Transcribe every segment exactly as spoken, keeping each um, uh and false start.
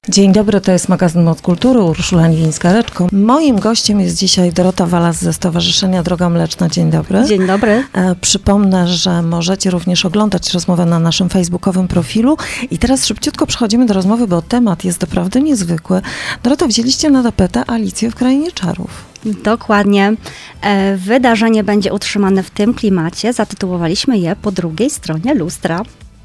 Dzień dobry, to jest magazyn Moc Kultury, Urszula Niwińska-Reczko. Moim gościem jest dzisiaj Dorota Walas ze Stowarzyszenia Droga Mleczna. Dzień dobry. Dzień dobry. E, przypomnę, że możecie również oglądać rozmowę na naszym facebookowym profilu. I teraz szybciutko przechodzimy do rozmowy, bo temat jest doprawdy niezwykły. Dorota, wzięliście na tapetę Alicję w Krainie Czarów. Dokładnie. E, wydarzenie będzie utrzymane w tym klimacie. Zatytułowaliśmy je Po drugiej stronie lustra.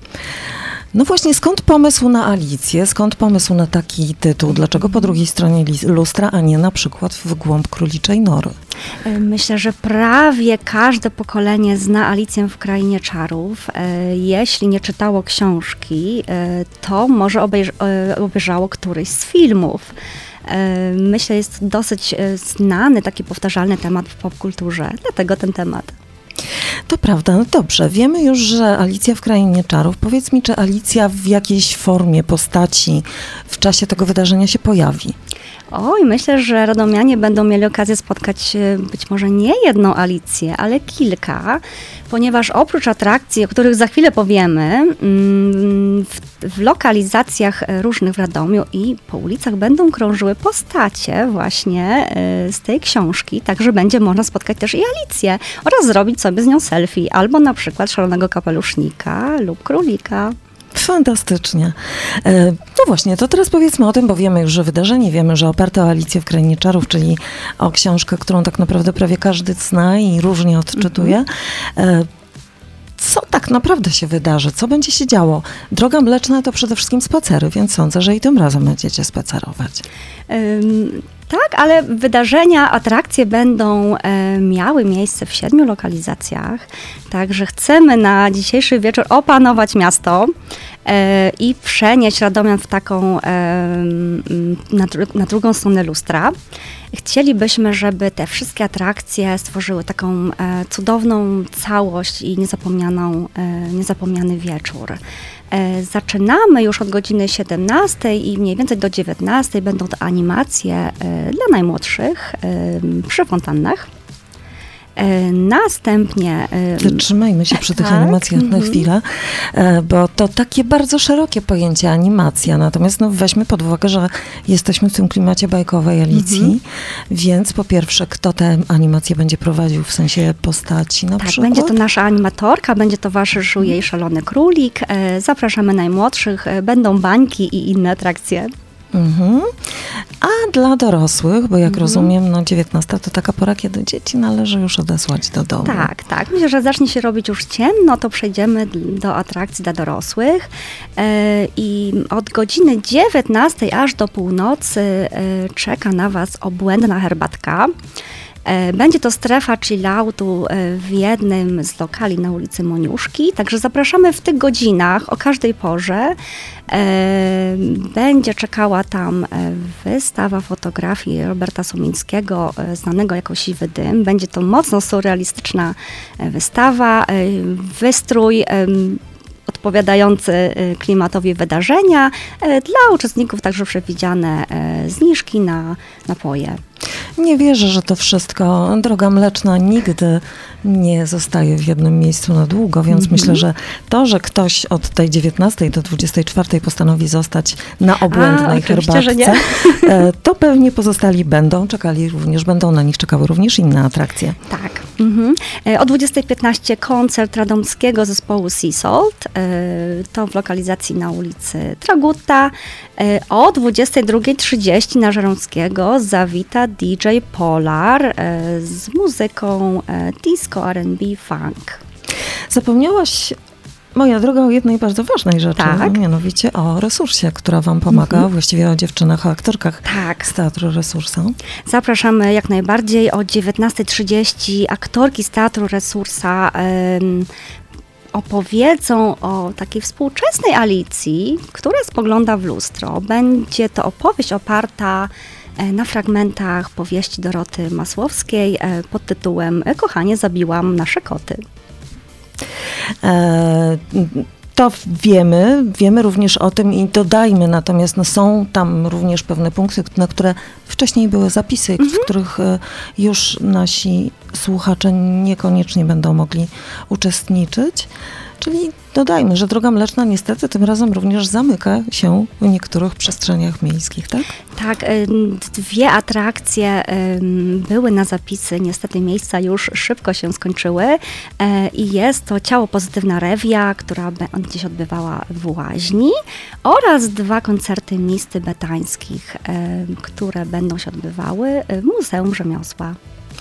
No właśnie, skąd pomysł na Alicję? Skąd pomysł na taki tytuł? Dlaczego po drugiej stronie lustra, a nie na przykład w głąb króliczej nory? Myślę, że prawie każde pokolenie zna Alicję w Krainie Czarów. Jeśli nie czytało książki, to może obejrz- obejrzało któryś z filmów. Myślę, jest dosyć znany, taki powtarzalny temat w popkulturze, dlatego ten temat. To prawda, no dobrze. Wiemy już, że Alicja w Krainie Czarów. Powiedz mi, czy Alicja w jakiejś formie, postaci w czasie tego wydarzenia się pojawi? Oj, myślę, że radomianie będą mieli okazję spotkać być może nie jedną Alicję, ale kilka, ponieważ oprócz atrakcji, o których za chwilę powiemy, w, w lokalizacjach różnych w Radomiu i po ulicach będą krążyły postacie właśnie z tej książki, także będzie można spotkać też i Alicję oraz zrobić sobie z nią selfie, albo na przykład szalonego kapelusznika lub królika. Fantastycznie. No właśnie, to teraz powiedzmy o tym, bo wiemy już, że wydarzenie, wiemy, że oparte o Alicję w Krainie Czarów, czyli o książkę, którą tak naprawdę prawie każdy zna i różnie odczytuje. Mm-hmm. Co tak naprawdę się wydarzy? Co będzie się działo? Droga Mleczna to przede wszystkim spacery, więc sądzę, że i tym razem będziecie spacerować. Um. Tak, ale wydarzenia, atrakcje będą e, miały miejsce w siedmiu lokalizacjach, także chcemy na dzisiejszy wieczór opanować miasto e, i przenieść Radomian w taką, e, na, na drugą stronę lustra. Chcielibyśmy, żeby te wszystkie atrakcje stworzyły taką e, cudowną całość i niezapomnianą, e, niezapomniany wieczór. E, zaczynamy już od godziny siedemnastej i mniej więcej do dziewiętnastej będą to animacje e, dla najmłodszych e, przy fontannach. E, następnie... E, Zatrzymajmy się przy tych tak? animacjach na mm-hmm. chwilę, e, bo to takie bardzo szerokie pojęcie animacja, natomiast no, weźmy pod uwagę, że jesteśmy w tym klimacie bajkowej Alicji, mm-hmm. więc po pierwsze, kto tę animację będzie prowadził w sensie postaci na tak, przykład? Będzie to nasza animatorka, będzie towarzyszył jej Szalony Królik, e, zapraszamy najmłodszych, e, będą bańki i inne atrakcje. Mhm. A dla dorosłych, bo jak mhm. rozumiem, no dziewiętnasta to taka pora, kiedy dzieci należy już odesłać do domu. Tak, tak. Myślę, że zacznie się robić już ciemno, to przejdziemy do atrakcji dla dorosłych yy, i od godziny dziewiętnastej aż do północy yy, czeka na Was obłędna herbatka. Będzie to strefa chilloutu w jednym z lokali na ulicy Moniuszki, także zapraszamy w tych godzinach o każdej porze. Będzie czekała tam wystawa fotografii Roberta Sumińskiego, znanego jako Siwy Dym. Będzie to mocno surrealistyczna wystawa, wystrój odpowiadający klimatowi wydarzenia. Dla uczestników także przewidziane zniżki na napoje. Nie wierzę, że to wszystko, Droga Mleczna nigdy nie zostaje w jednym miejscu na długo, więc mm-hmm. myślę, że to, że ktoś od tej dziewiętnastej do dwudziestej czwartej postanowi zostać na obłędnej A, herbatce, to pewnie pozostali będą czekali również, będą na nich czekały również inne atrakcje. Tak. Mm-hmm. O dwudziestej piętnaście koncert radomskiego zespołu Sea Salt, to w lokalizacji na ulicy Tragutta. O dwudziestej drugiej trzydzieści na Żeromskiego zawita D J Polar z muzyką disco, R and B, funk. Zapomniałaś, moja droga, o jednej bardzo ważnej rzeczy, tak? mianowicie o Resursie, która wam pomaga, mm-hmm. właściwie o dziewczynach, o aktorkach tak. z Teatru Resursa. Zapraszamy jak najbardziej o dziewiętnastej trzydzieści aktorki z Teatru Resursa um, opowiedzą o takiej współczesnej Alicji, która spogląda w lustro. Będzie to opowieść oparta na fragmentach powieści Doroty Masłowskiej pod tytułem Kochanie, zabiłam nasze koty. E, to wiemy, wiemy również o tym i dodajmy, natomiast no, są tam również pewne punkty, na które wcześniej były zapisy, mhm. w których już nasi słuchacze niekoniecznie będą mogli uczestniczyć. Czyli Dodajmy, że Droga Mleczna niestety tym razem również zamyka się w niektórych przestrzeniach miejskich, tak? Tak, y, dwie atrakcje y, były na zapisy, niestety miejsca już szybko się skończyły y, i jest to Ciało Pozytywna Rewia, która będzie się odbywała w Łaźni, oraz dwa koncerty mis tybetańskich, y, które będą się odbywały w Muzeum Rzemiosła.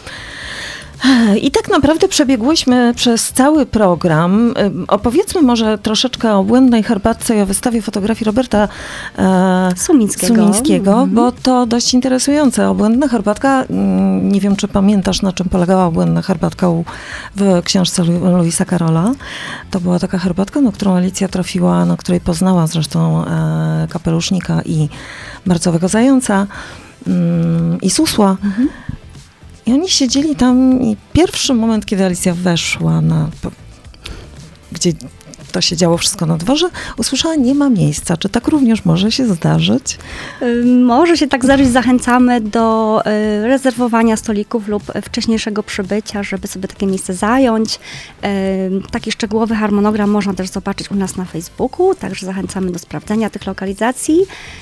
I tak naprawdę przebiegłyśmy przez cały program. Opowiedzmy może troszeczkę o Błędnej Herbatce i o wystawie fotografii Roberta e, Sumińskiego, Sumińskiego mm-hmm. bo to dość interesujące. Obłędna herbatka, nie wiem czy pamiętasz, na czym polegała Obłędna herbatka u, w książce Louisa Carrolla. To była taka herbatka, na którą Alicja trafiła, na której poznała zresztą e, kapelusznika i marcowego zająca mm, i susła. Mm-hmm. I oni siedzieli tam i pierwszy moment, kiedy Alicja weszła na, gdzie to się działo wszystko na dworze, usłyszała, nie ma miejsca. Czy tak również może się zdarzyć? Może się tak zdarzyć. Zachęcamy do rezerwowania stolików lub wcześniejszego przybycia, żeby sobie takie miejsce zająć. Taki szczegółowy harmonogram można też zobaczyć u nas na Facebooku, także zachęcamy do sprawdzenia tych lokalizacji.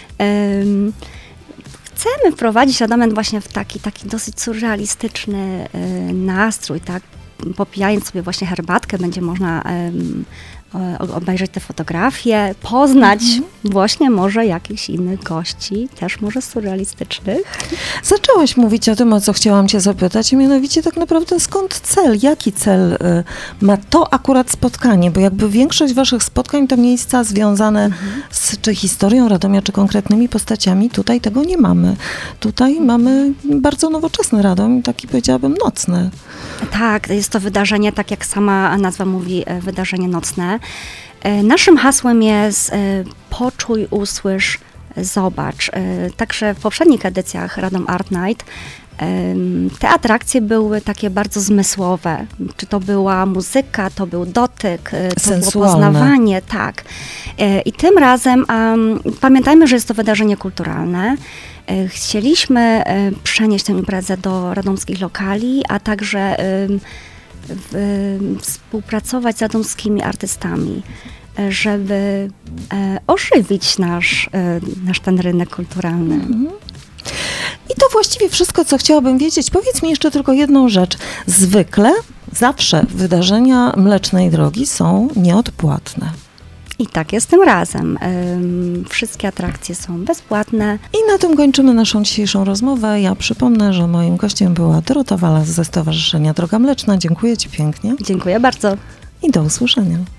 Chcemy wprowadzić Adamant właśnie w taki, taki dosyć surrealistyczny y, nastrój, tak? Popijając sobie właśnie herbatkę, będzie można y, obejrzeć te fotografie, poznać mhm. właśnie może jakichś innych gości, też może surrealistycznych. Zaczęłaś mówić o tym, o co chciałam cię zapytać, mianowicie tak naprawdę skąd cel, jaki cel y, ma to akurat spotkanie, bo jakby większość waszych spotkań to miejsca związane mhm. z czy historią Radomia, czy konkretnymi postaciami, tutaj tego nie mamy. Tutaj mhm. mamy bardzo nowoczesny Radom, taki powiedziałabym nocny. Tak, jest to wydarzenie, tak jak sama nazwa mówi, wydarzenie nocne. Naszym hasłem jest poczuj, usłysz, zobacz. Także w poprzednich edycjach Radom Art Night te atrakcje były takie bardzo zmysłowe. Czy to była muzyka, to był dotyk, to było poznawanie, tak. I tym razem um, pamiętajmy, że jest to wydarzenie kulturalne. Chcieliśmy przenieść tę imprezę do radomskich lokali, a także um, w, współpracować z radomskimi artystami, żeby e, ożywić nasz, e, nasz ten rynek kulturalny. Mhm. I to właściwie wszystko, co chciałabym wiedzieć. Powiedz mi jeszcze tylko jedną rzecz. Zwykle, zawsze wydarzenia Mlecznej Drogi są nieodpłatne. I tak jest tym razem. Ym, wszystkie atrakcje są bezpłatne. I na tym kończymy naszą dzisiejszą rozmowę. Ja przypomnę, że moim gościem była Dorota Walas ze Stowarzyszenia Droga Mleczna. Dziękuję ci pięknie. Dziękuję bardzo. I do usłyszenia.